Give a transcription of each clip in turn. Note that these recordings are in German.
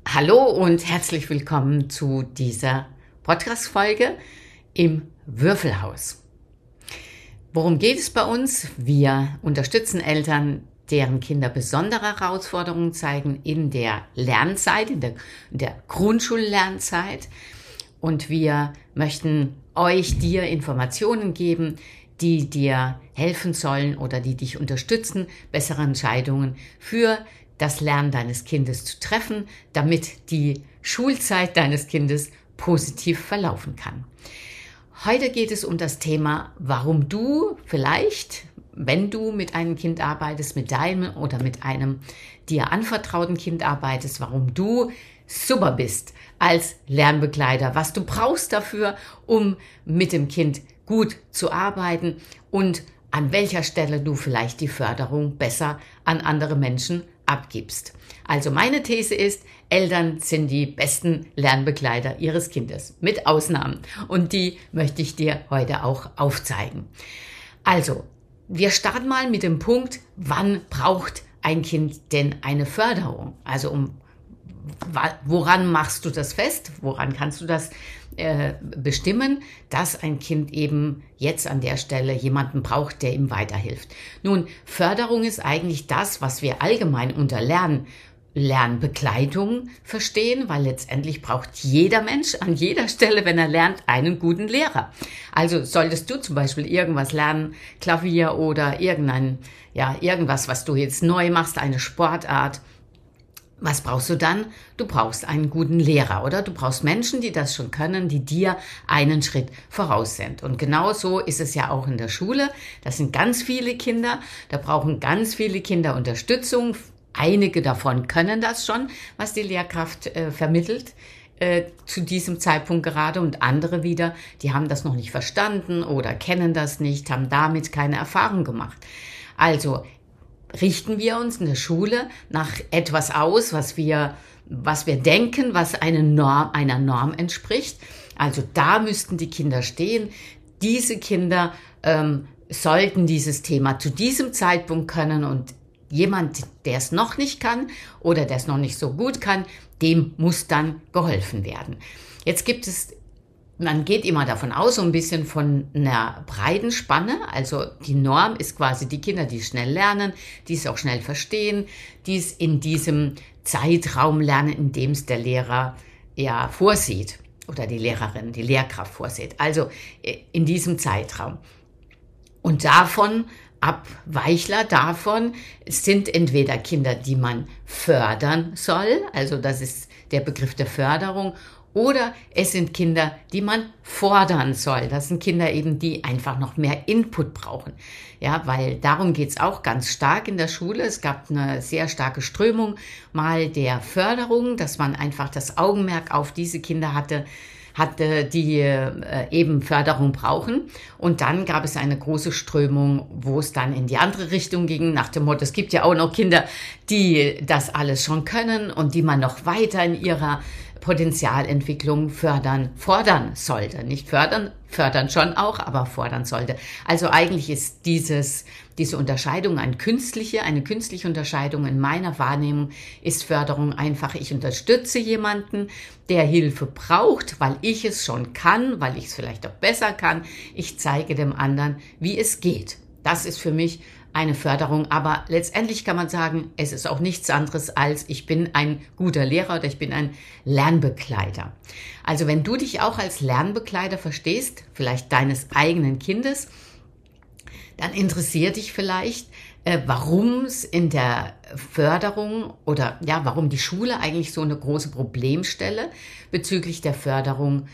Hallo und herzlich willkommen zu dieser Podcast-Folge im Würfelhaus. Worum geht es bei uns? Wir unterstützen Eltern, deren Kinder besondere Herausforderungen zeigen in der Lernzeit, in der Grundschullernzeit. Und wir möchten dir Informationen geben, die dir helfen sollen oder die dich unterstützen, bessere Entscheidungen für das Lernen deines Kindes zu treffen, damit die Schulzeit deines Kindes positiv verlaufen kann. Heute geht es um das Thema, warum du vielleicht, wenn du mit einem Kind arbeitest, mit deinem oder mit einem dir anvertrauten Kind arbeitest, warum du super bist als Lernbegleiter, was du brauchst dafür, um mit dem Kind gut zu arbeiten und an welcher Stelle du vielleicht die Förderung besser an andere Menschen abgibst. Also meine These ist, Eltern sind die besten Lernbegleiter ihres Kindes, mit Ausnahmen. Und die möchte ich dir heute auch aufzeigen. Also, wir starten mal mit dem Punkt, wann braucht ein Kind denn eine Förderung? Also woran machst du das fest? Woran kannst du das bestimmen, dass ein Kind eben jetzt an der Stelle jemanden braucht, der ihm weiterhilft? Nun, Förderung ist eigentlich das, was wir allgemein unter Lernbegleitung verstehen, weil letztendlich braucht jeder Mensch an jeder Stelle, wenn er lernt, einen guten Lehrer. Also solltest du zum Beispiel irgendwas lernen, Klavier oder irgendwas, was du jetzt neu machst, eine Sportart. Was brauchst du dann? Du brauchst einen guten Lehrer, oder? Du brauchst Menschen, die das schon können, die dir einen Schritt voraus sind. Und genau so ist es ja auch in der Schule. Das sind ganz viele Kinder. Da brauchen ganz viele Kinder Unterstützung. Einige davon können das schon, was die Lehrkraft vermittelt zu diesem Zeitpunkt gerade. Und andere wieder, die haben das noch nicht verstanden oder kennen das nicht, haben damit keine Erfahrung gemacht. Also richten wir uns in der Schule nach etwas aus, was wir denken, was einer Norm entspricht. Also da müssten die Kinder stehen. Diese Kinder sollten dieses Thema zu diesem Zeitpunkt können, und jemand, der es noch nicht kann oder der es noch nicht so gut kann, dem muss dann geholfen werden. Jetzt man geht immer davon aus, so ein bisschen von einer breiten Spanne. Also die Norm ist quasi die Kinder, die schnell lernen, die es auch schnell verstehen, die es in diesem Zeitraum lernen, in dem es der Lehrer ja vorsieht oder die Lehrerin, die Lehrkraft vorsieht. Also in diesem Zeitraum. Und Abweichler davon sind entweder Kinder, die man fördern soll, also das ist der Begriff der Förderung, oder es sind Kinder, die man fordern soll. Das sind Kinder eben, die einfach noch mehr Input brauchen. Ja, weil darum geht's auch ganz stark in der Schule. Es gab eine sehr starke Strömung mal der Förderung, dass man einfach das Augenmerk auf diese Kinder hatte, die eben Förderung brauchen. Und dann gab es eine große Strömung, wo es dann in die andere Richtung ging, nach dem Motto, es gibt ja auch noch Kinder, die das alles schon können und die man noch weiter in ihrer Potenzialentwicklung fordern sollte. Nicht fördern schon auch, aber fordern sollte. Also eigentlich ist diese Unterscheidung eine künstliche Unterscheidung. In meiner Wahrnehmung ist Förderung einfach, ich unterstütze jemanden, der Hilfe braucht, weil ich es schon kann, weil ich es vielleicht auch besser kann. Ich zeige dem anderen, wie es geht. Das ist für mich eine Förderung, aber letztendlich kann man sagen, es ist auch nichts anderes als, ich bin ein guter Lehrer oder ich bin ein Lernbegleiter. Also wenn du dich auch als Lernbegleiter verstehst, vielleicht deines eigenen Kindes, dann interessiert dich vielleicht, warum es in der Förderung oder warum die Schule eigentlich so eine große Problemstelle bezüglich der Förderung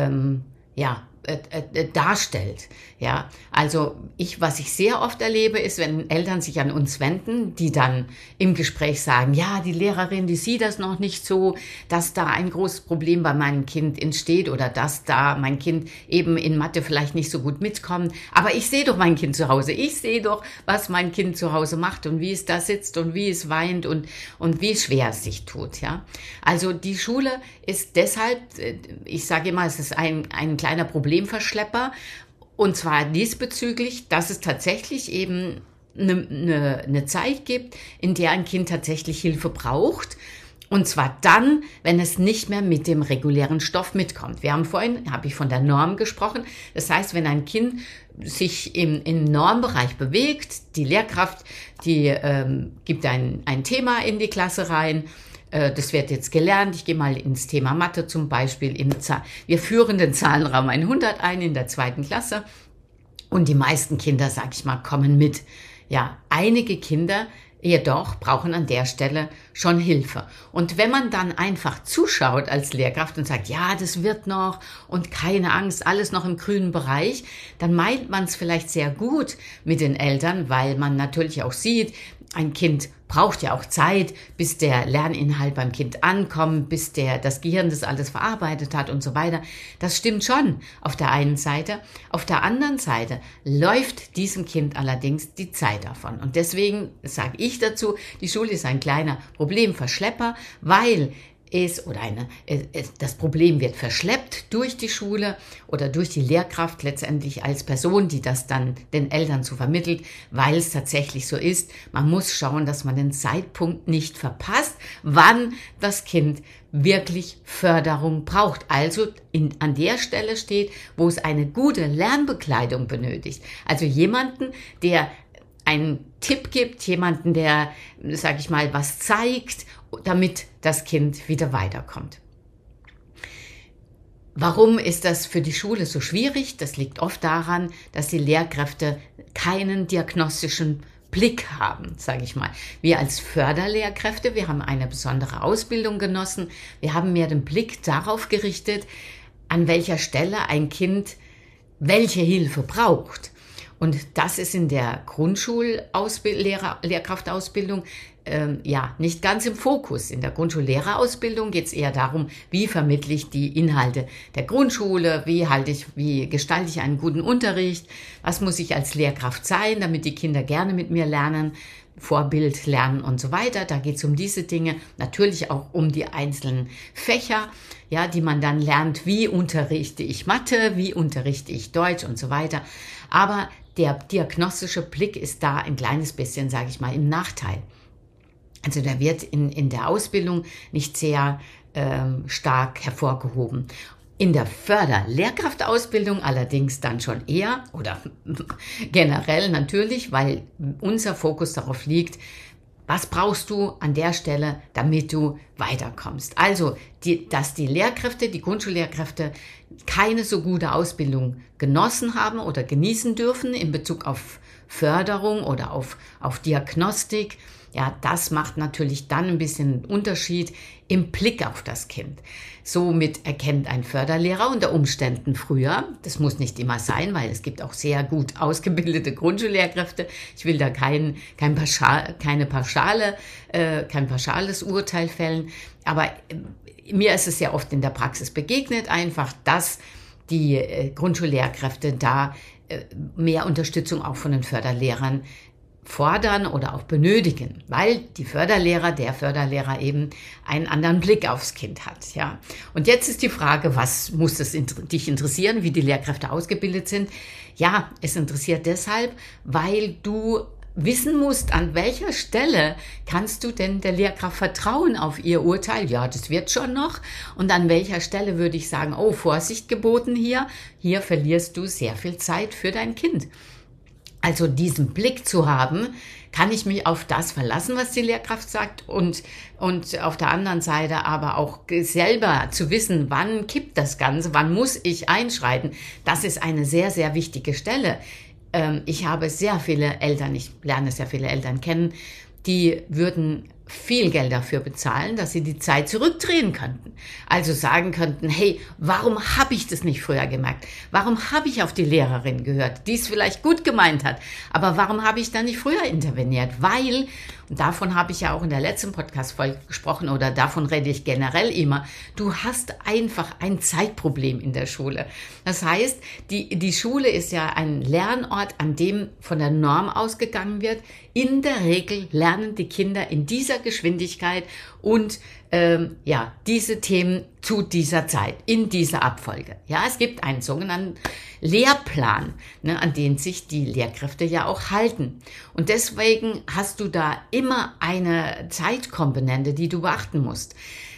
darstellt. Ja, also was ich sehr oft erlebe, ist, wenn Eltern sich an uns wenden, die dann im Gespräch sagen, ja, die Lehrerin, die sieht das noch nicht so, dass da ein großes Problem bei meinem Kind entsteht oder dass da mein Kind eben in Mathe vielleicht nicht so gut mitkommt. Aber ich sehe doch mein Kind zu Hause. Ich sehe doch, was mein Kind zu Hause macht und wie es da sitzt und wie es weint und wie schwer es sich tut. Ja, also die Schule ist deshalb, ich sage immer, es ist ein kleiner Problemverschlepper. Und zwar diesbezüglich, dass es tatsächlich eben eine Zeit gibt, in der ein Kind tatsächlich Hilfe braucht Und zwar dann, wenn es nicht mehr mit dem regulären Stoff mitkommt. Habe ich von der Norm gesprochen. Das heißt, wenn ein Kind sich im Normbereich bewegt, die Lehrkraft, die gibt ein Thema in die Klasse rein. Das wird jetzt gelernt. Ich gehe mal ins Thema Mathe zum Beispiel. Wir führen den Zahlenraum 100 ein in der 2. Klasse. Und die meisten Kinder, sag ich mal, kommen mit. Ja, einige Kinder jedoch brauchen an der Stelle schon Hilfe. Und wenn man dann einfach zuschaut als Lehrkraft und sagt, ja, das wird noch und keine Angst, alles noch im grünen Bereich, dann meint man es vielleicht sehr gut mit den Eltern, weil man natürlich auch sieht, ein Kind braucht ja auch Zeit, bis der Lerninhalt beim Kind ankommt, bis das Gehirn das alles verarbeitet hat und so weiter. Das stimmt schon auf der einen Seite. Auf der anderen Seite läuft diesem Kind allerdings die Zeit davon. Und deswegen sage ich dazu, die Schule ist ein kleiner Problemverschlepper, weil das Problem wird verschleppt durch die Schule oder durch die Lehrkraft letztendlich als Person, die das dann den Eltern so vermittelt, weil es tatsächlich so ist. Man muss schauen, dass man den Zeitpunkt nicht verpasst, wann das Kind wirklich Förderung braucht. Also an der Stelle steht, wo es eine gute Lernbekleidung benötigt. Also jemanden, der einen Tipp gibt, jemanden, der, sag ich mal, was zeigt, damit das Kind wieder weiterkommt. Warum ist das für die Schule so schwierig? Das liegt oft daran, dass die Lehrkräfte keinen diagnostischen Blick haben, sage ich mal. Wir als Förderlehrkräfte, wir haben eine besondere Ausbildung genossen. Wir haben mehr den Blick darauf gerichtet, an welcher Stelle ein Kind welche Hilfe braucht. Und das ist in der Grundschullehrkraftausbildung nicht ganz im Fokus. In der Grundschullehrerausbildung geht es eher darum, wie vermittle ich die Inhalte der Grundschule, wie gestalte ich einen guten Unterricht, was muss ich als Lehrkraft sein, damit die Kinder gerne mit mir lernen, Vorbild lernen und so weiter. Da geht es um diese Dinge, natürlich auch um die einzelnen Fächer, ja, die man dann lernt, wie unterrichte ich Mathe, wie unterrichte ich Deutsch und so weiter. Aber der diagnostische Blick ist da ein kleines bisschen, sage ich mal, im Nachteil. Also der wird in der Ausbildung nicht sehr stark hervorgehoben. In der Förderlehrkraftausbildung allerdings dann schon eher oder generell natürlich, weil unser Fokus darauf liegt, was brauchst du an der Stelle, damit du weiterkommst? Also, dass die Lehrkräfte, die Grundschullehrkräfte keine so gute Ausbildung genossen haben oder genießen dürfen in Bezug auf Förderung oder auf Diagnostik, ja, das macht natürlich dann ein bisschen Unterschied im Blick auf das Kind. Somit erkennt ein Förderlehrer unter Umständen früher, das muss nicht immer sein, weil es gibt auch sehr gut ausgebildete Grundschullehrkräfte. Ich will da kein pauschales Urteil fällen, aber mir ist es sehr oft in der Praxis begegnet, einfach, dass die Grundschullehrkräfte da mehr Unterstützung auch von den Förderlehrern fordern oder auch benötigen, weil der Förderlehrer eben einen anderen Blick aufs Kind hat, ja. Und jetzt ist die Frage, was muss das dich interessieren, wie die Lehrkräfte ausgebildet sind? Ja, es interessiert deshalb, weil du wissen musst, an welcher Stelle kannst du denn der Lehrkraft vertrauen auf ihr Urteil? Ja, das wird schon noch. Und an welcher Stelle würde ich sagen, oh, Vorsicht geboten hier verlierst du sehr viel Zeit für dein Kind. Also diesen Blick zu haben, kann ich mich auf das verlassen, was die Lehrkraft sagt und auf der anderen Seite aber auch selber zu wissen, wann kippt das Ganze, wann muss ich einschreiten. Das ist eine sehr, sehr wichtige Stelle. Ich lerne sehr viele Eltern kennen, die würden viel Geld dafür bezahlen, dass sie die Zeit zurückdrehen könnten. Also sagen könnten, hey, warum habe ich das nicht früher gemerkt? Warum habe ich auf die Lehrerin gehört, die es vielleicht gut gemeint hat? Aber warum habe ich da nicht früher interveniert? Weil, und davon habe ich ja auch in der letzten Podcast-Folge gesprochen oder davon rede ich generell immer, du hast einfach ein Zeitproblem in der Schule. Das heißt, die Schule ist ja ein Lernort, an dem von der Norm ausgegangen wird. In der Regel lernen die Kinder in dieser Geschwindigkeit und ja, diese Themen zu dieser Zeit, in dieser Abfolge. Ja, es gibt einen sogenannten Lehrplan, ne, an den sich die Lehrkräfte ja auch halten. Und deswegen hast du da immer eine Zeitkomponente, die du beachten musst.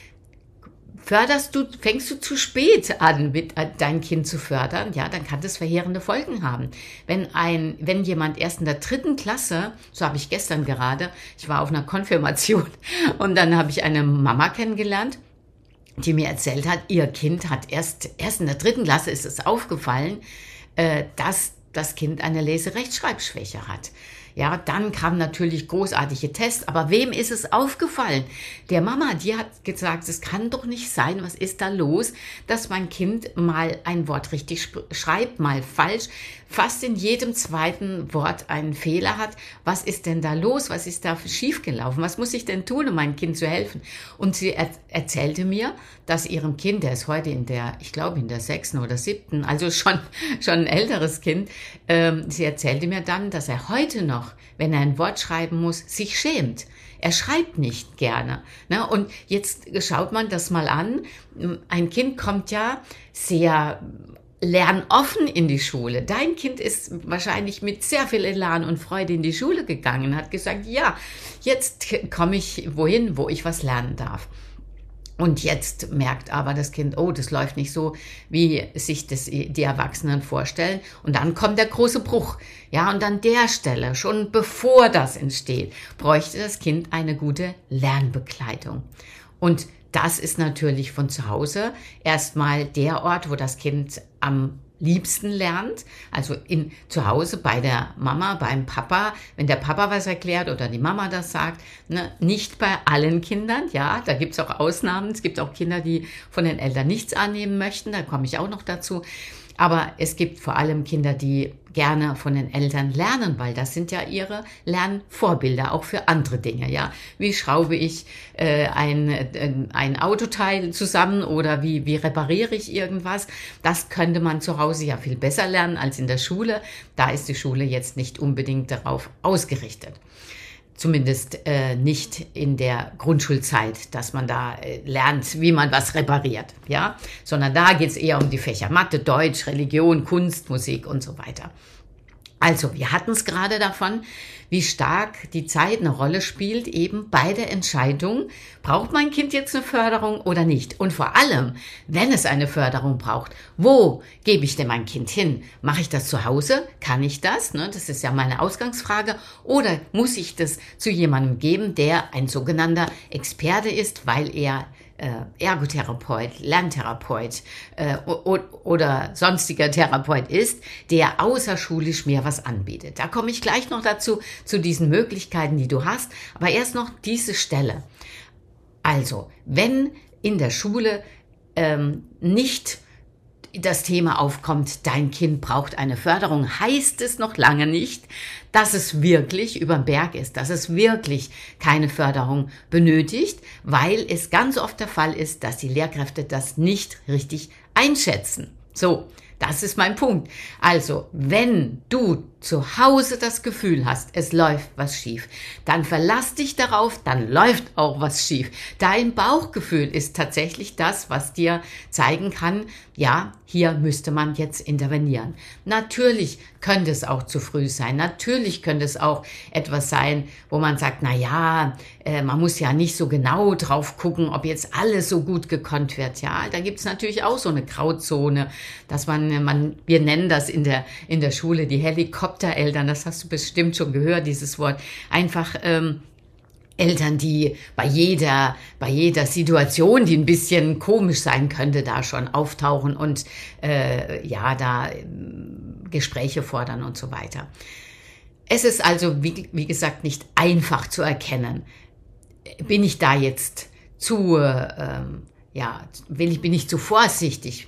Fängst du zu spät an, dein Kind zu fördern, ja, dann kann das verheerende Folgen haben. Wenn jemand erst in der 3. Klasse, so habe ich gestern gerade, ich war auf einer Konfirmation und dann habe ich eine Mama kennengelernt, die mir erzählt hat, ihr Kind hat erst in der 3. Klasse ist es aufgefallen, dass das Kind eine Lese-Rechtschreibschwäche hat. Ja, dann kamen natürlich großartige Tests, aber wem ist es aufgefallen? Der Mama, die hat gesagt, es kann doch nicht sein, was ist da los, dass mein Kind mal ein Wort richtig schreibt, mal falsch, fast in jedem zweiten Wort einen Fehler hat. Was ist denn da los? Was ist da schiefgelaufen? Was muss ich denn tun, um meinem Kind zu helfen? Und sie erzählte mir, dass ihrem Kind, der ist heute ich glaube in der 6. oder 7., also schon ein älteres Kind, sie erzählte mir dann, dass er heute noch, wenn er ein Wort schreiben muss, sich schämt. Er schreibt nicht gerne. Ne? Und jetzt schaut man das mal an. Ein Kind kommt ja sehr lernoffen in die Schule. Dein Kind ist wahrscheinlich mit sehr viel Elan und Freude in die Schule gegangen, hat gesagt, ja, jetzt komme ich wohin, wo ich was lernen darf. Und jetzt merkt aber das Kind, oh, das läuft nicht so, wie sich das die Erwachsenen vorstellen. Und dann kommt der große Bruch. Ja, und an der Stelle, schon bevor das entsteht, bräuchte das Kind eine gute Lernbegleitung. Und das ist natürlich von zu Hause erstmal der Ort, wo das Kind am liebsten lernt, also zu Hause bei der Mama, beim Papa, wenn der Papa was erklärt oder die Mama das sagt, ne, nicht bei allen Kindern, ja, da gibt's auch Ausnahmen, es gibt auch Kinder, die von den Eltern nichts annehmen möchten, da komme ich auch noch dazu. Aber es gibt vor allem Kinder, die gerne von den Eltern lernen, weil das sind ja ihre Lernvorbilder, auch für andere Dinge. Ja, wie schraube ich ein Autoteil zusammen oder wie repariere ich irgendwas? Das könnte man zu Hause ja viel besser lernen als in der Schule. Da ist die Schule jetzt nicht unbedingt darauf ausgerichtet. Zumindest nicht in der Grundschulzeit, dass man da lernt, wie man was repariert, ja, sondern da geht's eher um die Fächer Mathe, Deutsch, Religion, Kunst, Musik und so weiter. Also, wir hatten es gerade davon, wie stark die Zeit eine Rolle spielt, eben bei der Entscheidung, braucht mein Kind jetzt eine Förderung oder nicht? Und vor allem, wenn es eine Förderung braucht, wo gebe ich denn mein Kind hin? Mache ich das zu Hause? Kann ich das? Ne? Das ist ja meine Ausgangsfrage. Oder muss ich das zu jemandem geben, der ein sogenannter Experte ist, weil er Ergotherapeut, Lerntherapeut oder sonstiger Therapeut ist, der außerschulisch mir was anbietet. Da komme ich gleich noch dazu, zu diesen Möglichkeiten, die du hast. Aber erst noch diese Stelle. Also, wenn in der Schule nicht das Thema aufkommt, dein Kind braucht eine Förderung, heißt es noch lange nicht, dass es wirklich über den Berg ist, dass es wirklich keine Förderung benötigt, weil es ganz oft der Fall ist, dass die Lehrkräfte das nicht richtig einschätzen. So, das ist mein Punkt. Also, wenn du zu Hause das Gefühl hast, es läuft was schief, dann verlass dich darauf, dann läuft auch was schief. Dein Bauchgefühl ist tatsächlich das, was dir zeigen kann, ja, hier müsste man jetzt intervenieren. Natürlich könnte es auch zu früh sein. Natürlich könnte es auch etwas sein, wo man sagt, na ja, man muss ja nicht so genau drauf gucken, ob jetzt alles so gut gekonnt wird. Ja, da gibt es natürlich auch so eine Grauzone, dass wir nennen das in der Schule die Helikoptereltern. Das hast du bestimmt schon gehört, dieses Wort. Einfach Eltern, die bei jeder Situation, die ein bisschen komisch sein könnte, da schon auftauchen und da Gespräche fordern und so weiter. Es ist also, wie gesagt, nicht einfach zu erkennen. Bin ich da jetzt bin ich zu vorsichtig?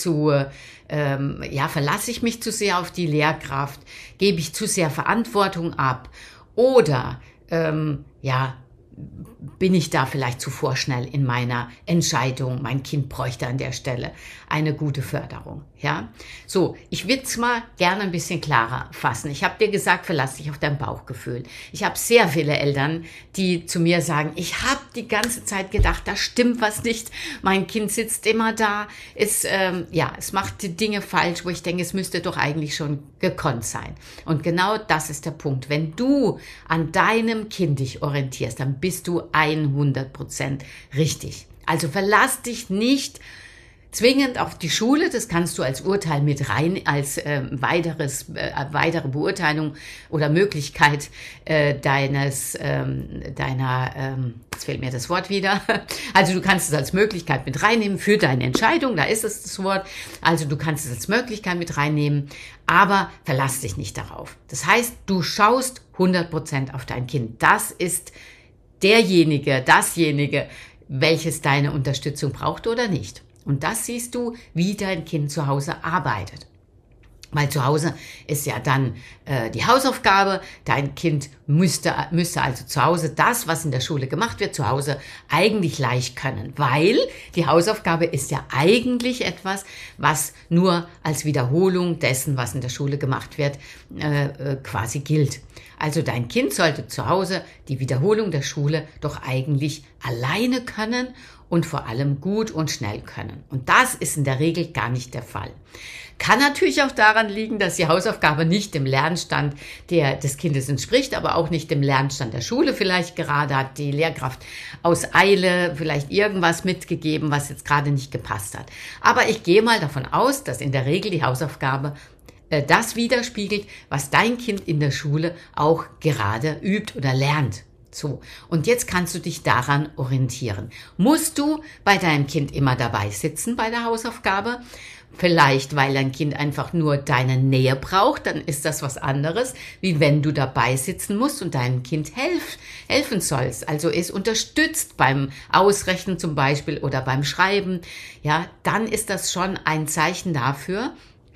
Verlasse ich mich zu sehr auf die Lehrkraft? Gebe ich zu sehr Verantwortung ab? Oder bin ich da vielleicht zu vorschnell in meiner Entscheidung? Mein Kind bräuchte an der Stelle eine gute Förderung. Ja, so, ich würde es mal gerne ein bisschen klarer fassen. Ich habe dir gesagt, verlass dich auf dein Bauchgefühl. Ich habe sehr viele Eltern, die zu mir sagen, ich habe die ganze Zeit gedacht, da stimmt was nicht. Mein Kind sitzt immer da. Es macht die Dinge falsch, wo ich denke, es müsste doch eigentlich schon gekonnt sein. Und genau das ist der Punkt. Wenn du an deinem Kind dich orientierst, dann bist du 100% richtig. Also verlass dich nicht zwingend auf die Schule, das kannst du als Urteil mit rein, als weitere Beurteilung oder Möglichkeit jetzt fehlt mir das Wort wieder. Also du kannst es als Möglichkeit mit reinnehmen für deine Entscheidung, da ist es das Wort. Also du kannst es als Möglichkeit mit reinnehmen, aber verlass dich nicht darauf. Das heißt, du schaust 100% auf dein Kind. Das ist dasjenige, welches deine Unterstützung braucht oder nicht. Und das siehst du, wie dein Kind zu Hause arbeitet. Weil zu Hause ist ja dann die Hausaufgabe. Dein Kind müsste also zu Hause das, was in der Schule gemacht wird, zu Hause eigentlich leicht können. Weil die Hausaufgabe ist ja eigentlich etwas, was nur als Wiederholung dessen, was in der Schule gemacht wird, quasi gilt. Also dein Kind sollte zu Hause die Wiederholung der Schule doch eigentlich alleine können und vor allem gut und schnell können. Und das ist in der Regel gar nicht der Fall. Kann natürlich auch daran liegen, dass die Hausaufgabe nicht dem Lernstand des Kindes entspricht, aber auch nicht dem Lernstand der Schule. Vielleicht gerade hat die Lehrkraft aus Eile vielleicht irgendwas mitgegeben, was jetzt gerade nicht gepasst hat. Aber ich gehe mal davon aus, dass in der Regel die Hausaufgabe das widerspiegelt, was dein Kind in der Schule auch gerade übt oder lernt. So, und jetzt kannst du dich daran orientieren. Musst du bei deinem Kind immer dabei sitzen bei der Hausaufgabe? Vielleicht, weil dein Kind einfach nur deine Nähe braucht, dann ist das was anderes, wie wenn du dabei sitzen musst und deinem Kind helfen sollst. Also es unterstützt beim Ausrechnen zum Beispiel oder beim Schreiben. Ja, dann ist das schon ein Zeichen dafür,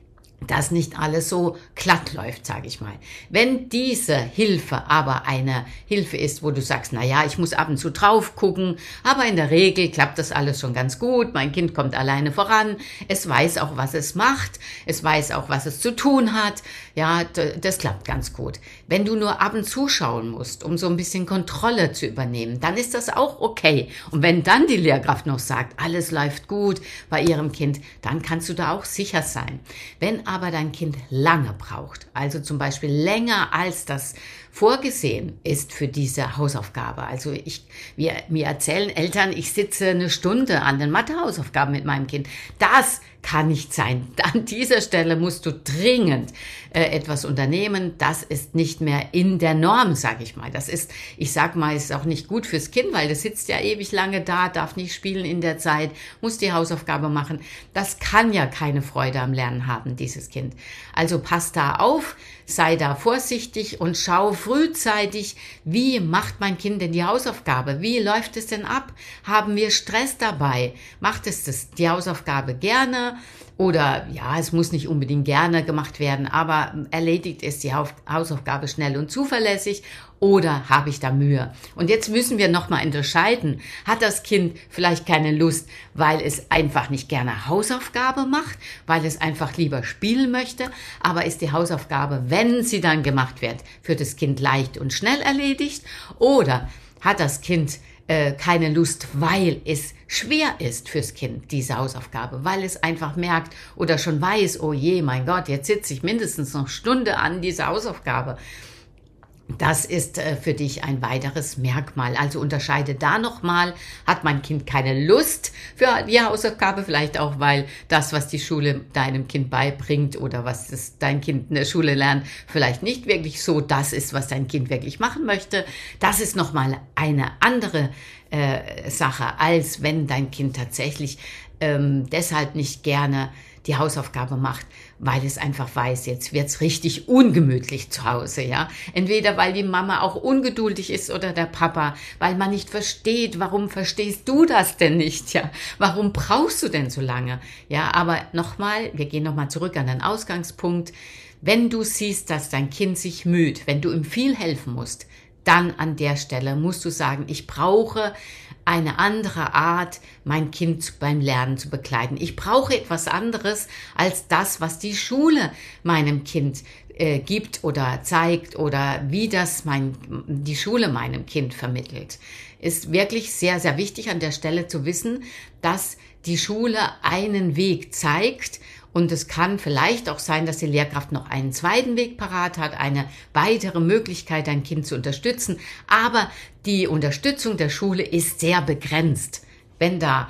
dass nicht alles so glatt läuft, sage ich mal. Wenn diese Hilfe aber eine Hilfe ist, wo du sagst, na ja, ich muss ab und zu drauf gucken, aber in der Regel klappt das alles schon ganz gut, mein Kind kommt alleine voran, es weiß auch, was es macht, es weiß auch, was es zu tun hat, ja, das klappt ganz gut. Wenn du nur ab und zu schauen musst, um so ein bisschen Kontrolle zu übernehmen, dann ist das auch okay. Und wenn dann die Lehrkraft noch sagt, alles läuft gut bei ihrem Kind, dann kannst du da auch sicher sein. Wenn aber dein Kind lange braucht, also zum Beispiel länger als das vorgesehen ist für diese Hausaufgabe. Also mir erzählen Eltern, ich sitze eine Stunde an den Mathehausaufgaben mit meinem Kind. Das kann nicht sein. An dieser Stelle musst du dringend etwas unternehmen. Das ist nicht mehr in der Norm, sage ich mal. Das ist, ich sag mal, ist auch nicht gut fürs Kind, weil das sitzt ja ewig lange da, darf nicht spielen in der Zeit, muss die Hausaufgabe machen. Das kann ja keine Freude am Lernen haben, dieses Kind. Also pass da auf, sei da vorsichtig und schau frühzeitig, wie macht mein Kind denn die Hausaufgabe? Wie läuft es denn ab? Haben wir Stress dabei? Macht es die Hausaufgabe gerne? Oder ja, es muss nicht unbedingt gerne gemacht werden, aber erledigt ist die Hausaufgabe schnell und zuverlässig oder habe ich da Mühe? Und jetzt müssen wir nochmal unterscheiden. Hat das Kind vielleicht keine Lust, weil es einfach nicht gerne Hausaufgabe macht, weil es einfach lieber spielen möchte, aber ist die Hausaufgabe, wenn sie dann gemacht wird, für das Kind leicht und schnell erledigt? Oder hat das Kind keine Lust, weil es schwer ist fürs Kind, diese Hausaufgabe, weil es einfach merkt oder schon weiß, oh je, mein Gott, jetzt sitze ich mindestens noch eine Stunde an dieser Hausaufgabe. Das ist für dich ein weiteres Merkmal. Also unterscheide da nochmal, hat mein Kind keine Lust für die Hausaufgabe, vielleicht auch, weil das, was die Schule deinem Kind beibringt oder was dein Kind in der Schule lernt, vielleicht nicht wirklich so das ist, was dein Kind wirklich machen möchte. Das ist nochmal eine andere Sache, als wenn dein Kind tatsächlich deshalb nicht gerne die Hausaufgabe macht, weil es einfach weiß, jetzt wird's richtig ungemütlich zu Hause, ja. Entweder weil die Mama auch ungeduldig ist oder der Papa, weil man nicht versteht, warum verstehst du das denn nicht, ja? Warum brauchst du denn so lange? Ja, aber nochmal, wir gehen nochmal zurück an den Ausgangspunkt. Wenn du siehst, dass dein Kind sich müht, wenn du ihm viel helfen musst, dann an der Stelle musst du sagen, ich brauche eine andere Art, mein Kind beim Lernen zu begleiten. Ich brauche etwas anderes als das, was die Schule meinem Kind gibt oder zeigt oder wie das die Schule meinem Kind vermittelt. Ist wirklich sehr, sehr wichtig an der Stelle zu wissen, dass die Schule einen Weg zeigt. Und es kann vielleicht auch sein, dass die Lehrkraft noch einen zweiten Weg parat hat, eine weitere Möglichkeit, ein Kind zu unterstützen. Aber die Unterstützung der Schule ist sehr begrenzt. Wenn da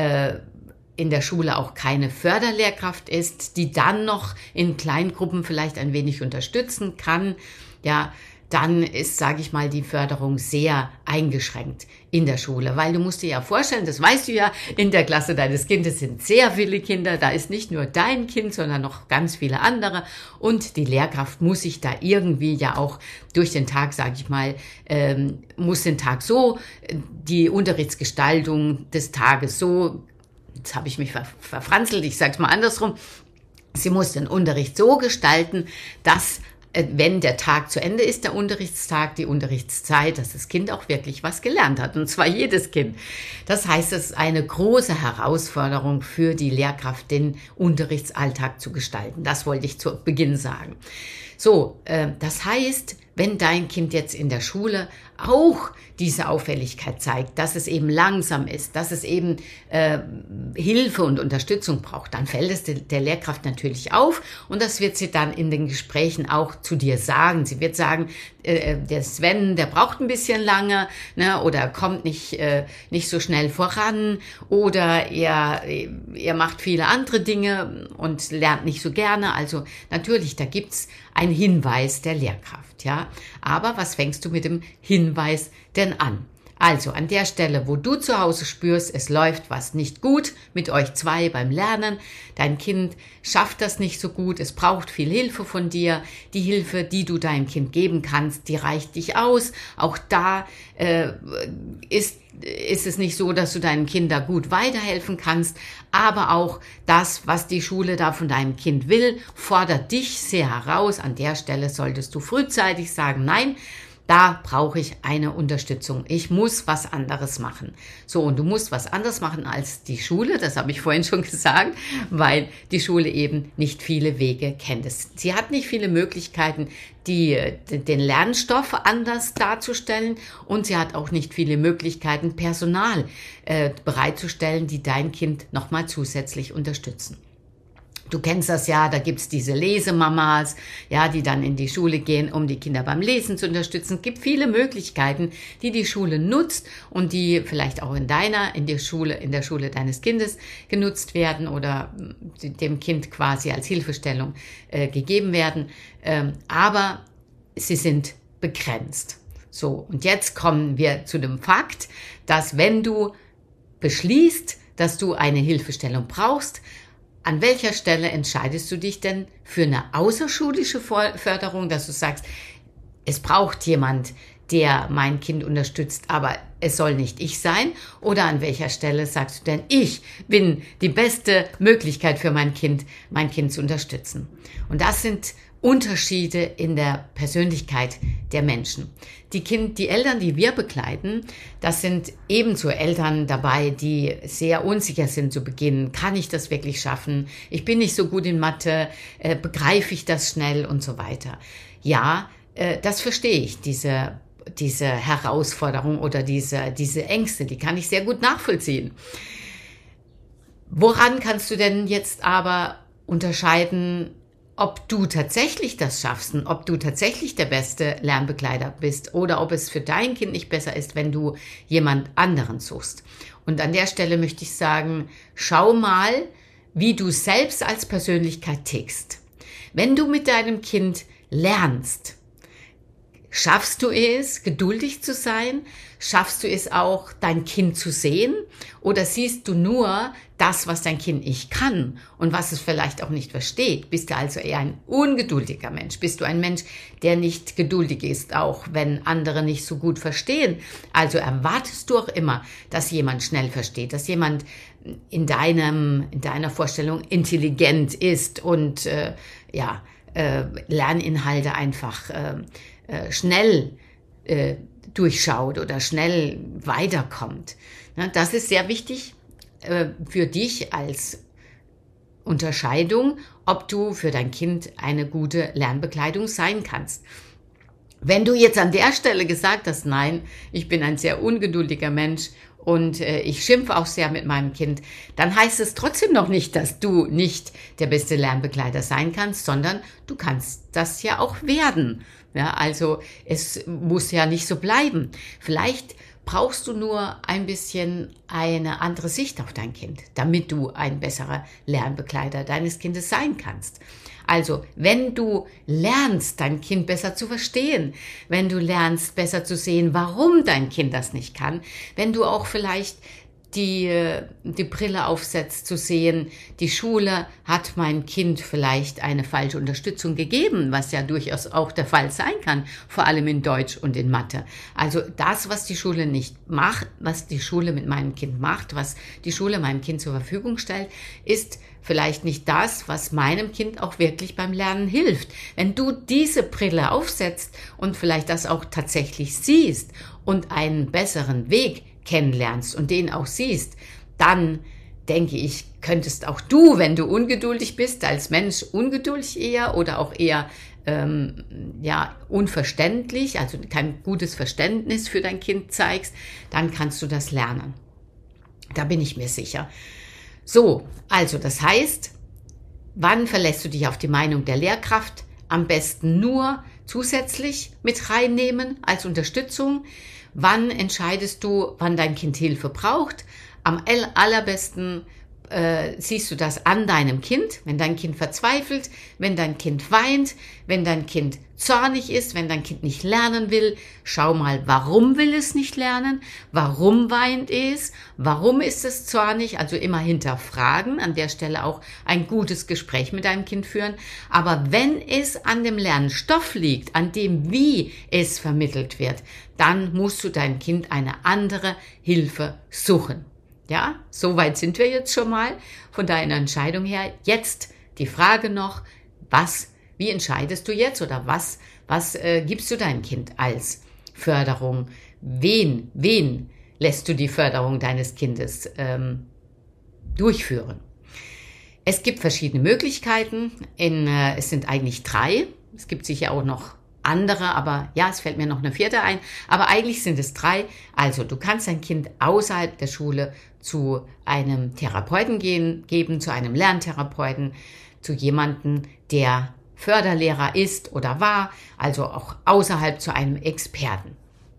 in der Schule auch keine Förderlehrkraft ist, die dann noch in Kleingruppen vielleicht ein wenig unterstützen kann, ja, dann ist, sage ich mal, die Förderung sehr eingeschränkt in der Schule. Weil du musst dir ja vorstellen, das weißt du ja, in der Klasse deines Kindes sind sehr viele Kinder. Da ist nicht nur dein Kind, sondern noch ganz viele andere. Und die Lehrkraft muss sich da irgendwie ja auch durch den Tag, sage ich mal, muss den Tag so, die Unterrichtsgestaltung des Tages so, jetzt habe ich mich verfranzelt, ich sage es mal andersrum, sie muss den Unterricht so gestalten, dass wenn der Tag zu Ende ist, der Unterrichtstag, die Unterrichtszeit, dass das Kind auch wirklich was gelernt hat. Und zwar jedes Kind. Das heißt, es ist eine große Herausforderung für die Lehrkraft, den Unterrichtsalltag zu gestalten. Das wollte ich zu Beginn sagen. So, das heißt, wenn dein Kind jetzt in der Schule auch diese Auffälligkeit zeigt, dass es eben langsam ist, dass es eben Hilfe und Unterstützung braucht, dann fällt es der Lehrkraft natürlich auf und das wird sie dann in den Gesprächen auch zu dir sagen. Sie wird sagen, der Sven, der braucht ein bisschen lange, ne, oder kommt nicht so schnell voran oder er macht viele andere Dinge und lernt nicht so gerne. Also natürlich, da gibt's einen Hinweis der Lehrkraft, ja. Aber was fängst du mit dem Hinweis denn an? Also an der Stelle, wo du zu Hause spürst, es läuft was nicht gut mit euch zwei beim Lernen, dein Kind schafft das nicht so gut, es braucht viel Hilfe von dir, die Hilfe, die du deinem Kind geben kannst, die reicht dich aus. Auch da ist es nicht so, dass du deinem Kind da gut weiterhelfen kannst, aber auch das, was die Schule da von deinem Kind will, fordert dich sehr heraus. An der Stelle solltest du frühzeitig sagen, nein, da brauche ich eine Unterstützung. Ich muss was anderes machen. So, und du musst was anderes machen als die Schule, das habe ich vorhin schon gesagt, weil die Schule eben nicht viele Wege kennt. Sie hat nicht viele Möglichkeiten, den Lernstoff anders darzustellen und sie hat auch nicht viele Möglichkeiten, Personal bereitzustellen, die dein Kind nochmal zusätzlich unterstützen. Du kennst das ja, da gibt's diese Lesemamas, ja, die dann in die Schule gehen, um die Kinder beim Lesen zu unterstützen. Es gibt viele Möglichkeiten, die die Schule nutzt und die vielleicht auch in der Schule deines Kindes genutzt werden oder dem Kind quasi als Hilfestellung gegeben werden. Aber sie sind begrenzt. So, und jetzt kommen wir zu dem Fakt, dass wenn du beschließt, dass du eine Hilfestellung brauchst, an welcher Stelle entscheidest du dich denn für eine außerschulische Förderung, dass du sagst, es braucht jemand, der mein Kind unterstützt, aber es soll nicht ich sein? Oder an welcher Stelle sagst du denn, ich bin die beste Möglichkeit für mein Kind zu unterstützen? Und das sind Unterschiede in der Persönlichkeit der Menschen. Die Eltern, die wir begleiten, das sind ebenso Eltern dabei, die sehr unsicher sind zu Beginn. Kann ich das wirklich schaffen? Ich bin nicht so gut in Mathe, begreife ich das schnell und so weiter. Ja, das verstehe ich, diese Herausforderung oder diese Ängste, die kann ich sehr gut nachvollziehen. Woran kannst du denn jetzt aber unterscheiden, ob du tatsächlich das schaffst und ob du tatsächlich der beste Lernbegleiter bist oder ob es für dein Kind nicht besser ist, wenn du jemand anderen suchst. Und an der Stelle möchte ich sagen, schau mal, wie du selbst als Persönlichkeit tickst. Wenn du mit deinem Kind lernst, schaffst du es, geduldig zu sein? Schaffst du es auch, dein Kind zu sehen? Oder siehst du nur das, was dein Kind nicht kann und was es vielleicht auch nicht versteht? Bist du also eher ein ungeduldiger Mensch? Bist du ein Mensch, der nicht geduldig ist, auch wenn andere nicht so gut verstehen? Also erwartest du auch immer, dass jemand schnell versteht, dass jemand in deiner Vorstellung intelligent ist und Lerninhalte einfach schnell durchschaut oder schnell weiterkommt. Das ist sehr wichtig für dich als Unterscheidung, ob du für dein Kind eine gute Lernbegleitung sein kannst. Wenn du jetzt an der Stelle gesagt hast, nein, ich bin ein sehr ungeduldiger Mensch und ich schimpfe auch sehr mit meinem Kind, dann heißt es trotzdem noch nicht, dass du nicht der beste Lernbegleiter sein kannst, sondern du kannst das ja auch werden. Ja, also es muss ja nicht so bleiben. Vielleicht brauchst du nur ein bisschen eine andere Sicht auf dein Kind, damit du ein besserer Lernbegleiter deines Kindes sein kannst. Also, wenn du lernst, dein Kind besser zu verstehen, wenn du lernst, besser zu sehen, warum dein Kind das nicht kann, wenn du auch vielleicht die Brille aufsetzt, zu sehen, die Schule hat meinem Kind vielleicht eine falsche Unterstützung gegeben, was ja durchaus auch der Fall sein kann, vor allem in Deutsch und in Mathe. Also das, was die Schule nicht macht, was die Schule mit meinem Kind macht, was die Schule meinem Kind zur Verfügung stellt, ist vielleicht nicht das, was meinem Kind auch wirklich beim Lernen hilft. Wenn du diese Brille aufsetzt und vielleicht das auch tatsächlich siehst und einen besseren Weg kennenlernst und den auch siehst, dann denke ich, könntest auch du, wenn du ungeduldig bist, als Mensch ungeduldig eher oder auch eher unverständlich, also kein gutes Verständnis für dein Kind zeigst, dann kannst du das lernen. Da bin ich mir sicher. So, also das heißt, wann verlässt du dich auf die Meinung der Lehrkraft? Am besten nur zusätzlich mit reinnehmen als Unterstützung. Wann entscheidest du, wann dein Kind Hilfe braucht? Am allerbesten siehst du das an deinem Kind, wenn dein Kind verzweifelt, wenn dein Kind weint, wenn dein Kind zornig ist, wenn dein Kind nicht lernen will. Schau mal, warum will es nicht lernen? Warum weint es? Warum ist es zornig? Also immer hinterfragen, an der Stelle auch ein gutes Gespräch mit deinem Kind führen. Aber wenn es an dem Lernstoff liegt, an dem, wie es vermittelt wird, dann musst du deinem Kind eine andere Hilfe suchen. Ja, soweit sind wir jetzt schon mal von deiner Entscheidung her. Jetzt die Frage noch, wie entscheidest du jetzt oder was gibst du deinem Kind als Förderung? Wen lässt du die Förderung deines Kindes durchführen? Es gibt verschiedene Möglichkeiten. Es sind eigentlich 3. Es gibt sicher auch noch andere, aber ja, es fällt mir noch eine 4. ein. Aber eigentlich sind es 3. Also du kannst dein Kind außerhalb der Schule zu einem Therapeuten geben, zu einem Lerntherapeuten, zu jemandem, der Förderlehrer ist oder war, also auch außerhalb zu einem Experten.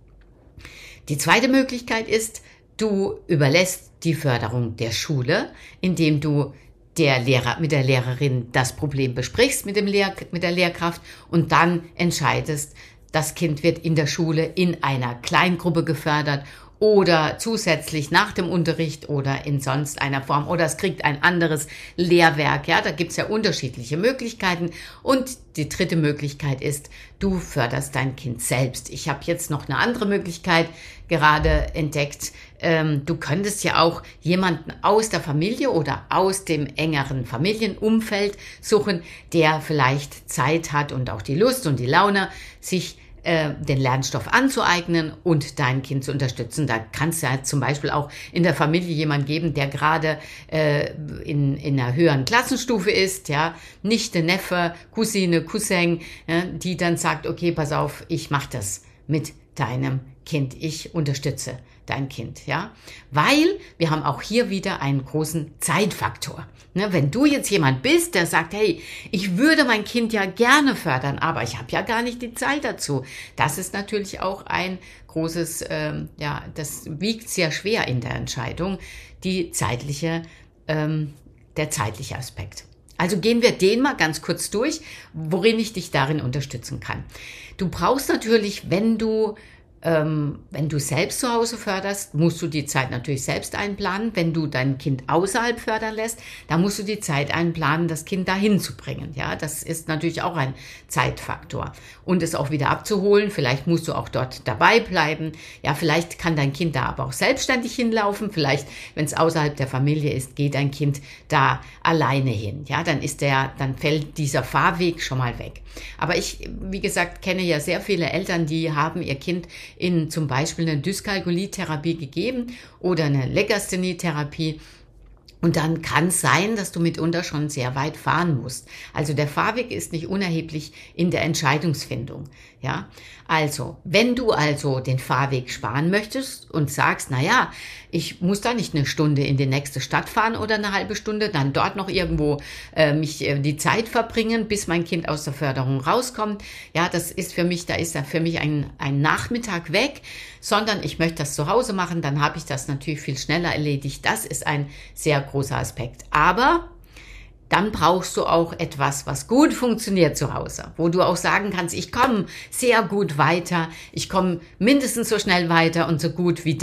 Die zweite Möglichkeit ist, du überlässt die Förderung der Schule, indem du mit der Lehrerin das Problem besprichst mit der Lehrkraft und dann entscheidest, das Kind wird in der Schule in einer Kleingruppe gefördert oder zusätzlich nach dem Unterricht oder in sonst einer Form oder es kriegt ein anderes Lehrwerk. Ja, da gibt's ja unterschiedliche Möglichkeiten. Und die 3. Möglichkeit ist, du förderst dein Kind selbst. Ich habe jetzt noch eine andere Möglichkeit gerade entdeckt. Du könntest ja auch jemanden aus der Familie oder aus dem engeren Familienumfeld suchen, der vielleicht Zeit hat und auch die Lust und die Laune, sich den Lernstoff anzueignen und dein Kind zu unterstützen. Da kann es ja zum Beispiel auch in der Familie jemand geben, der gerade in einer höheren Klassenstufe ist, ja, Nichte, Neffe, Cousine, Cousin, ja, die dann sagt, okay, pass auf, ich mache das mit deinem Kind, ich unterstütze dein Kind, ja, weil wir haben auch hier wieder einen großen Zeitfaktor. Ne, wenn du jetzt jemand bist, der sagt, hey, ich würde mein Kind ja gerne fördern, aber ich habe ja gar nicht die Zeit dazu. Das ist natürlich auch ein großes, das wiegt sehr schwer in der Entscheidung, der zeitliche Aspekt. Also gehen wir den mal ganz kurz durch, worin ich dich darin unterstützen kann. Du brauchst natürlich, wenn du wenn du selbst zu Hause förderst, musst du die Zeit natürlich selbst einplanen. Wenn du dein Kind außerhalb fördern lässt, dann musst du die Zeit einplanen, das Kind dahin zu bringen. Ja, das ist natürlich auch ein Zeitfaktor. Und es auch wieder abzuholen. Vielleicht musst du auch dort dabei bleiben. Ja, vielleicht kann dein Kind da aber auch selbstständig hinlaufen. Vielleicht, wenn es außerhalb der Familie ist, geht dein Kind da alleine hin. Ja, dann fällt dieser Fahrweg schon mal weg. Aber ich, wie gesagt, kenne ja sehr viele Eltern, die haben ihr Kind in zum Beispiel eine Dyskalkulie-Therapie gegeben oder eine Legasthenie-Therapie. Und dann kann es sein, dass du mitunter schon sehr weit fahren musst. Also der Fahrweg ist nicht unerheblich in der Entscheidungsfindung. Ja, also wenn du also den Fahrweg sparen möchtest und sagst, na ja, ich muss da nicht eine Stunde in die nächste Stadt fahren oder eine halbe Stunde, dann dort noch irgendwo die Zeit verbringen, bis mein Kind aus der Förderung rauskommt. Ja, das ist für mich, da ist für mich ein Nachmittag weg, sondern ich möchte das zu Hause machen, dann habe ich das natürlich viel schneller erledigt. Das ist ein sehr großer Aspekt. Aber dann brauchst du auch etwas, was gut funktioniert zu Hause, wo du auch sagen kannst, ich komme sehr gut weiter, ich komme mindestens so schnell weiter und so gut wie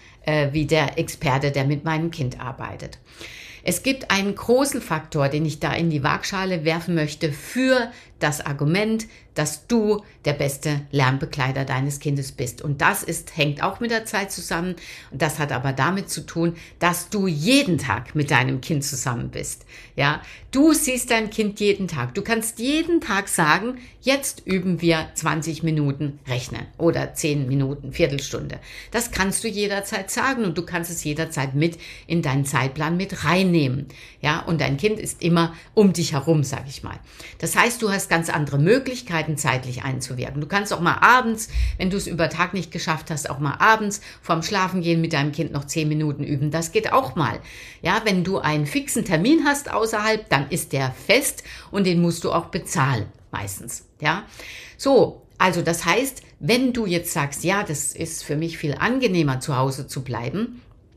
wie der Experte, der mit meinem Kind arbeitet. Es gibt einen großen Faktor, den ich da in die Waagschale werfen möchte für das Argument, dass du der beste Lernbegleiter deines Kindes bist. Und das hängt auch mit der Zeit zusammen. Und das hat aber damit zu tun, dass du jeden Tag mit deinem Kind zusammen bist. Ja, du siehst dein Kind jeden Tag. Du kannst jeden Tag sagen, jetzt üben wir 20 Minuten Rechnen oder 10 Minuten, Viertelstunde. Das kannst du jederzeit sagen und du kannst es jederzeit mit in deinen Zeitplan mit reinnehmen. Ja, und dein Kind ist immer um dich herum, sag ich mal. Das heißt, du hast ganz andere Möglichkeiten, zeitlich einzuwirken. Du kannst auch mal abends, wenn du es über Tag nicht geschafft hast, auch mal abends vorm Schlafengehen mit deinem Kind noch 10 Minuten üben. Das geht auch mal. Ja, wenn du einen fixen Termin hast außerhalb, dann ist der fest und den musst du auch bezahlen, meistens. Ja, so. Also das heißt, wenn du jetzt sagst, ja, das ist für mich viel angenehmer, zu Hause zu bleiben,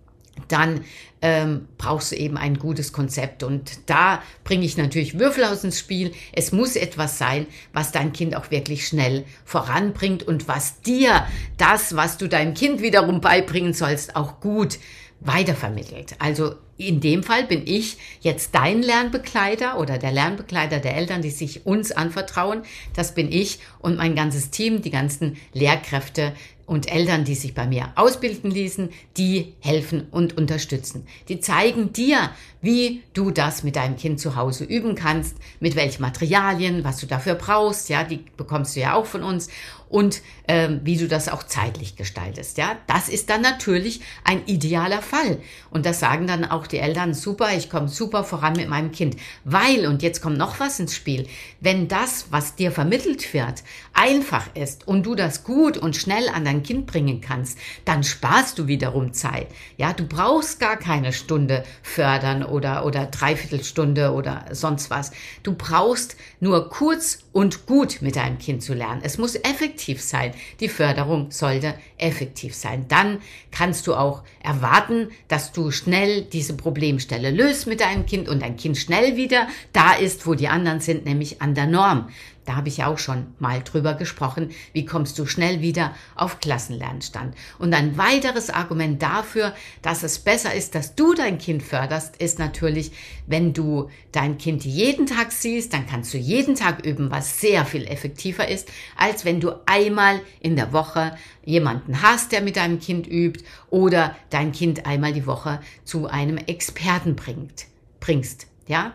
dann brauchst du eben ein gutes Konzept. Und da bringe ich natürlich Würfelhaus ins Spiel. Es muss etwas sein, was dein Kind auch wirklich schnell voranbringt und was dir das, was du deinem Kind wiederum beibringen sollst, auch gut weitervermittelt. Also in dem Fall bin ich jetzt dein Lernbegleiter oder der Lernbegleiter der Eltern, die sich uns anvertrauen. Das bin ich und mein ganzes Team, die ganzen Lehrkräfte und Eltern, die sich bei mir ausbilden ließen, die helfen und unterstützen. Die zeigen dir, wie du das mit deinem Kind zu Hause üben kannst, mit welchen Materialien, was du dafür brauchst, ja, die bekommst du ja auch von uns und wie du das auch zeitlich gestaltest, ja. Das ist dann natürlich ein idealer Fall und das sagen dann auch die Eltern, super, ich komme super voran mit meinem Kind, weil, und jetzt kommt noch was ins Spiel, wenn das, was dir vermittelt wird, einfach ist und du das gut und schnell an dein Kind bringen kannst, dann sparst du wiederum Zeit, ja, du brauchst gar keine Stunde fördern oder Dreiviertelstunde oder sonst was. Du brauchst nur kurz und gut mit deinem Kind zu lernen. Es muss effektiv sein. Die Förderung sollte effektiv sein. Dann kannst du auch erwarten, dass du schnell diese Problemstelle löst mit deinem Kind und dein Kind schnell wieder da ist, wo die anderen sind, nämlich an der Norm. Da habe ich ja auch schon mal drüber gesprochen, wie kommst du schnell wieder auf Klassenlernstand. Und ein weiteres Argument dafür, dass es besser ist, dass du dein Kind förderst, ist natürlich, wenn du dein Kind jeden Tag siehst, dann kannst du jeden Tag üben, was sehr viel effektiver ist, als wenn du einmal in der Woche jemanden hast, der mit deinem Kind übt oder dein Kind einmal die Woche zu einem Experten bringst, ja.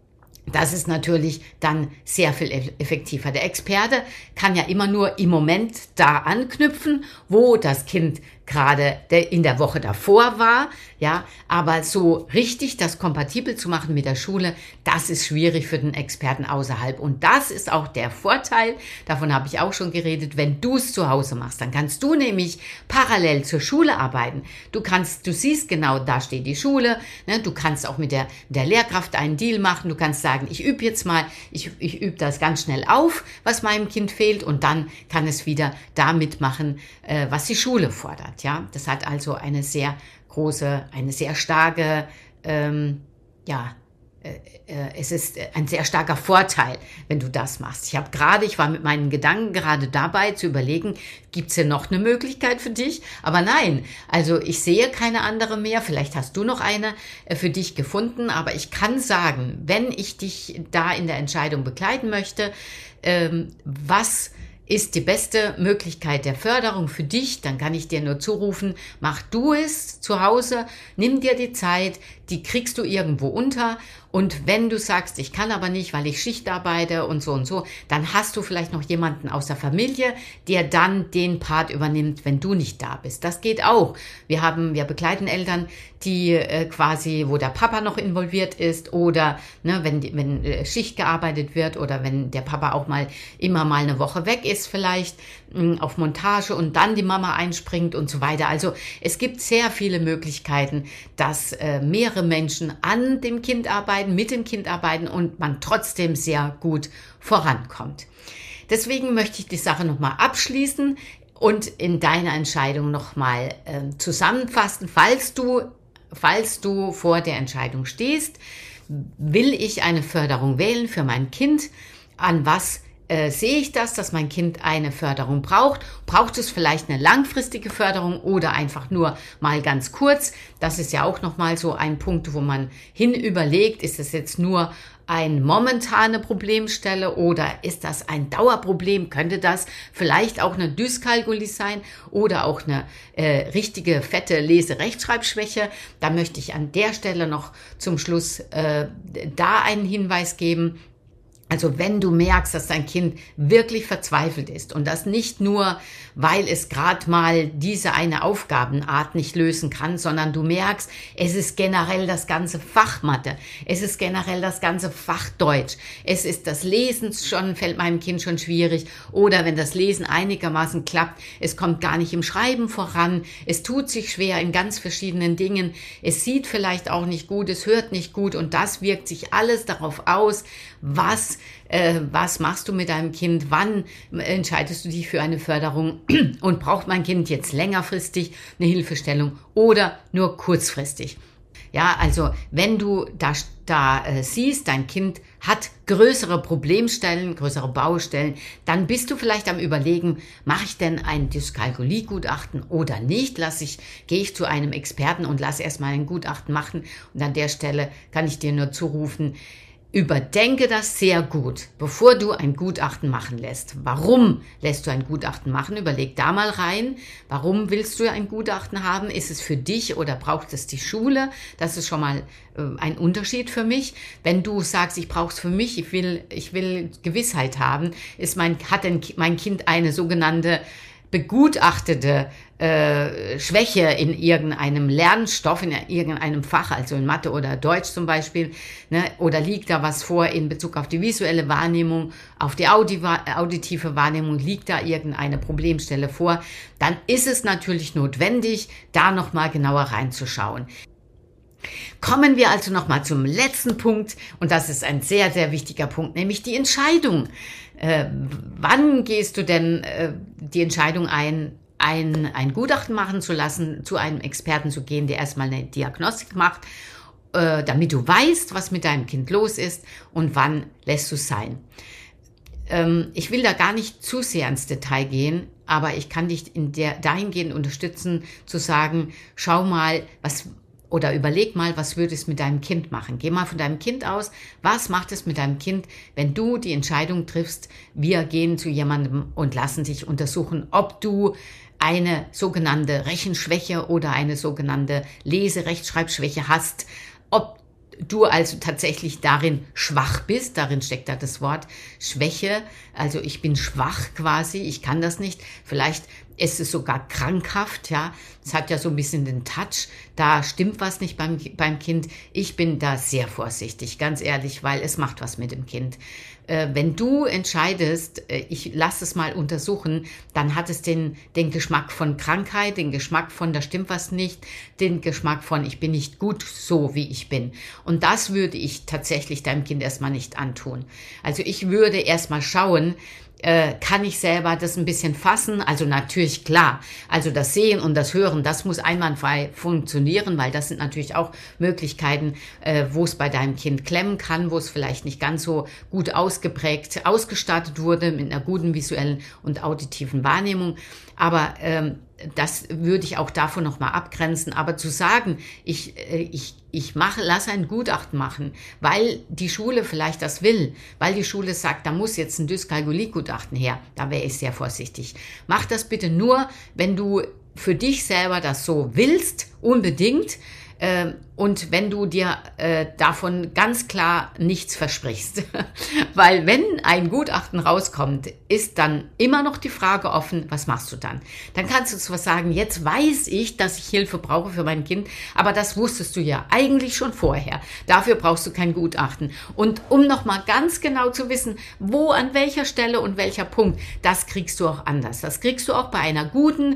Das ist natürlich dann sehr viel effektiver. Der Experte kann ja immer nur im Moment da anknüpfen, wo das Kind gerade in der Woche davor war, ja, aber so richtig das kompatibel zu machen mit der Schule, das ist schwierig für den Experten außerhalb. Und das ist auch der Vorteil, davon habe ich auch schon geredet, wenn du es zu Hause machst, dann kannst du nämlich parallel zur Schule arbeiten. Du siehst genau, da steht die Schule, ne, du kannst auch mit der Lehrkraft einen Deal machen, du kannst sagen, ich übe jetzt mal, ich übe das ganz schnell auf, was meinem Kind fehlt und dann kann es wieder da mitmachen, was die Schule fordert. Ja, das hat also eine sehr starke es ist ein sehr starker Vorteil, wenn du das machst. Ich war mit meinen Gedanken gerade dabei zu überlegen, gibt es hier noch eine Möglichkeit für dich? Aber nein, also ich sehe keine andere mehr. Vielleicht hast du noch eine für dich gefunden, aber ich kann sagen, wenn ich dich da in der Entscheidung begleiten möchte, was ist die beste Möglichkeit der Förderung für dich, dann kann ich dir nur zurufen, mach du es zu Hause, nimm dir die Zeit, die kriegst du irgendwo unter, und wenn du sagst, ich kann aber nicht, weil ich Schicht arbeite und so, dann hast du vielleicht noch jemanden aus der Familie, der dann den Part übernimmt, wenn du nicht da bist. Das geht auch. Wir begleiten Eltern, die quasi, wo der Papa noch involviert ist, oder wenn Schicht gearbeitet wird, oder wenn der Papa auch immer mal eine Woche weg ist vielleicht auf Montage und dann die Mama einspringt und so weiter. Also es gibt sehr viele Möglichkeiten, dass mehrere Menschen an dem Kind arbeiten, mit dem Kind arbeiten und man trotzdem sehr gut vorankommt. Deswegen möchte ich die Sache nochmal abschließen und in deiner Entscheidung nochmal zusammenfassen. Falls du vor der Entscheidung stehst, will ich eine Förderung wählen für mein Kind? An was sehe ich das, dass mein Kind eine Förderung braucht? Braucht es vielleicht eine langfristige Förderung oder einfach nur mal ganz kurz? Das ist ja auch nochmal so ein Punkt, wo man überlegt, ist es jetzt nur eine momentane Problemstelle oder ist das ein Dauerproblem? Könnte das vielleicht auch eine Dyskalkulie sein oder auch eine richtige fette Lese-Rechtschreibschwäche? Da möchte ich an der Stelle noch zum Schluss da einen Hinweis geben. Also wenn du merkst, dass dein Kind wirklich verzweifelt ist und das nicht nur, weil es gerade mal diese eine Aufgabenart nicht lösen kann, sondern du merkst, es ist generell das ganze Fach Mathe, es ist generell das ganze Fach Deutsch, es ist das Lesen fällt meinem Kind schon schwierig, oder wenn das Lesen einigermaßen klappt, es kommt gar nicht im Schreiben voran, es tut sich schwer in ganz verschiedenen Dingen, es sieht vielleicht auch nicht gut, es hört nicht gut, und das wirkt sich alles darauf aus, was machst du mit deinem Kind, wann entscheidest du dich für eine Förderung und braucht mein Kind jetzt längerfristig eine Hilfestellung oder nur kurzfristig. Ja, also wenn du da siehst, dein Kind hat größere Problemstellen, größere Baustellen, dann bist du vielleicht am Überlegen, mache ich denn ein Dyskalkulie-Gutachten oder nicht? Gehe ich zu einem Experten und lasse erstmal ein Gutachten machen, und an der Stelle kann ich dir nur zurufen, überdenke das sehr gut, bevor du ein Gutachten machen lässt. Warum lässt du ein Gutachten machen? Überleg da mal rein. Warum willst du ein Gutachten haben? Ist es für dich oder braucht es die Schule? Das ist schon mal ein Unterschied für mich. Wenn du sagst, ich brauche es für mich, ich will Gewissheit haben, hat denn mein Kind eine sogenannte begutachtete Schwäche in irgendeinem Lernstoff, in irgendeinem Fach, also in Mathe oder Deutsch zum Beispiel, ne? Oder liegt da was vor in Bezug auf die visuelle Wahrnehmung, auf die auditive Wahrnehmung, liegt da irgendeine Problemstelle vor, dann ist es natürlich notwendig, da nochmal genauer reinzuschauen. Kommen wir also nochmal zum letzten Punkt, und das ist ein sehr, sehr wichtiger Punkt, nämlich die Entscheidung. Wann gehst du denn die Entscheidung ein Gutachten machen zu lassen, zu einem Experten zu gehen, der erstmal eine Diagnostik macht, damit du weißt, was mit deinem Kind los ist, und wann lässt du es sein? Ich will da gar nicht zu sehr ins Detail gehen, aber ich kann dich dahingehend unterstützen, zu sagen, schau mal, oder überleg mal, was würde es mit deinem Kind machen? Geh mal von deinem Kind aus. Was macht es mit deinem Kind, wenn du die Entscheidung triffst, wir gehen zu jemandem und lassen dich untersuchen, ob du eine sogenannte Rechenschwäche oder eine sogenannte Lese-Rechtschreibschwäche hast, ob du also tatsächlich darin schwach bist, darin steckt da das Wort Schwäche, also ich bin schwach quasi, ich kann das nicht, vielleicht ist es sogar krankhaft, ja, es hat ja so ein bisschen den Touch, da stimmt was nicht beim Kind. Ich bin da sehr vorsichtig, ganz ehrlich, weil es macht was mit dem Kind. Wenn du entscheidest, ich lasse es mal untersuchen, dann hat es den Geschmack von Krankheit, den Geschmack von, da stimmt was nicht, den Geschmack von, ich bin nicht gut so, wie ich bin. Und das würde ich tatsächlich deinem Kind erstmal nicht antun. Also ich würde erstmal schauen, kann ich selber das ein bisschen fassen? Also natürlich klar, also das Sehen und das Hören, das muss einwandfrei funktionieren, weil das sind natürlich auch Möglichkeiten, wo es bei deinem Kind klemmen kann, wo es vielleicht nicht ganz so gut ausgeprägt ausgestattet wurde mit einer guten visuellen und auditiven Wahrnehmung. Aber das würde ich auch davon nochmal abgrenzen. Aber zu sagen, lass ein Gutachten machen, weil die Schule vielleicht das will, weil die Schule sagt, da muss jetzt ein Dyskalkulie-Gutachten her, da wäre ich sehr vorsichtig. Mach das bitte nur, wenn du für dich selber das so willst, unbedingt. Und wenn du dir davon ganz klar nichts versprichst. Weil wenn ein Gutachten rauskommt, ist dann immer noch die Frage offen, was machst du dann? Dann kannst du zwar sagen, jetzt weiß ich, dass ich Hilfe brauche für mein Kind, aber das wusstest du ja eigentlich schon vorher. Dafür brauchst du kein Gutachten. Und um nochmal ganz genau zu wissen, wo, an welcher Stelle und welcher Punkt, das kriegst du auch anders. Das kriegst du auch bei einer guten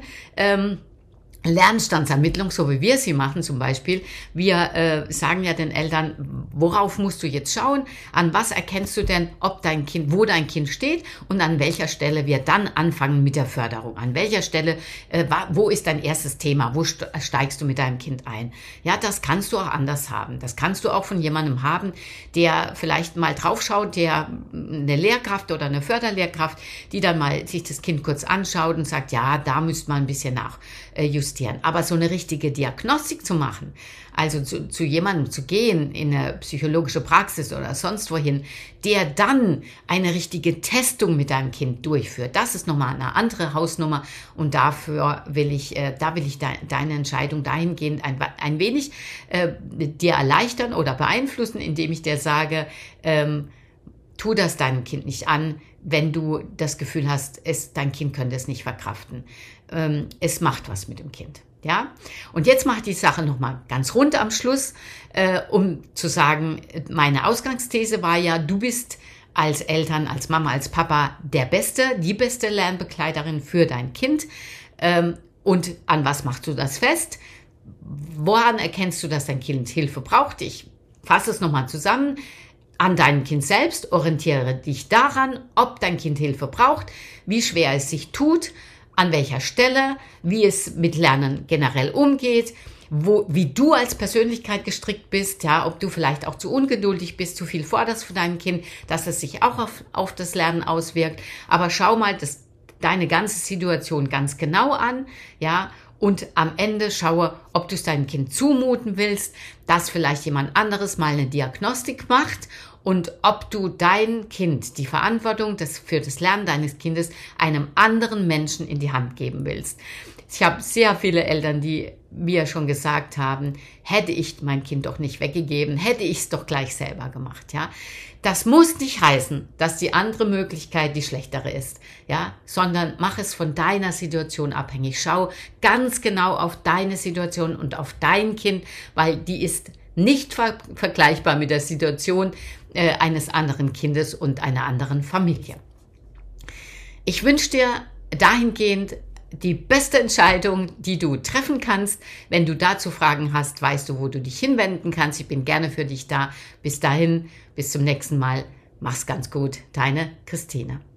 Lernstandsermittlung, so wie wir sie machen zum Beispiel. Wir sagen ja den Eltern, worauf musst du jetzt schauen, an was erkennst du denn, ob dein Kind, wo dein Kind steht und an welcher Stelle wir dann anfangen mit der Förderung. An welcher Stelle, wo ist dein erstes Thema, wo steigst du mit deinem Kind ein. Ja, das kannst du auch anders haben. Das kannst du auch von jemandem haben, der vielleicht mal draufschaut, der eine Lehrkraft oder eine Förderlehrkraft, die dann mal sich das Kind kurz anschaut und sagt, ja, da müsste man ein bisschen nachjustieren. Aber so eine richtige Diagnostik zu machen, also zu jemandem zu gehen in eine psychologische Praxis oder sonst wohin, der dann eine richtige Testung mit deinem Kind durchführt, das ist nochmal eine andere Hausnummer und dafür will ich deine Entscheidung dahingehend ein wenig dir erleichtern oder beeinflussen, indem ich dir sage, tu das deinem Kind nicht an, wenn du das Gefühl hast, dein Kind könnte es nicht verkraften. Es macht was mit dem Kind. Ja? Und jetzt mache ich die Sache nochmal ganz rund am Schluss, um zu sagen, meine Ausgangsthese war ja, du bist als Eltern, als Mama, als Papa die beste Lernbegleiterin für dein Kind. Und an was machst du das fest? Woran erkennst du, dass dein Kind Hilfe braucht? Ich fasse es nochmal zusammen. An deinem Kind selbst, orientiere dich daran, ob dein Kind Hilfe braucht, wie schwer es sich tut, an welcher Stelle, wie es mit Lernen generell umgeht, wie du als Persönlichkeit gestrickt bist, ja, ob du vielleicht auch zu ungeduldig bist, zu viel forderst von deinem Kind, dass es sich auch auf das Lernen auswirkt. Aber schau mal deine ganze Situation ganz genau an, ja, und am Ende schaue, ob du es deinem Kind zumuten willst, dass vielleicht jemand anderes mal eine Diagnostik macht und ob du dein Kind, die Verantwortung für das Lernen deines Kindes einem anderen Menschen in die Hand geben willst. Ich habe sehr viele Eltern, die mir schon gesagt haben, hätte ich mein Kind doch nicht weggegeben, hätte ich es doch gleich selber gemacht, ja. Das muss nicht heißen, dass die andere Möglichkeit die schlechtere ist, ja, sondern mach es von deiner Situation abhängig. Schau ganz genau auf deine Situation und auf dein Kind, weil die ist nicht vergleichbar mit der Situation eines anderen Kindes und einer anderen Familie. Ich wünsche dir dahingehend die beste Entscheidung, die du treffen kannst. Wenn du dazu Fragen hast, weißt du, wo du dich hinwenden kannst. Ich bin gerne für dich da. Bis dahin, bis zum nächsten Mal. Mach's ganz gut. Deine Christine.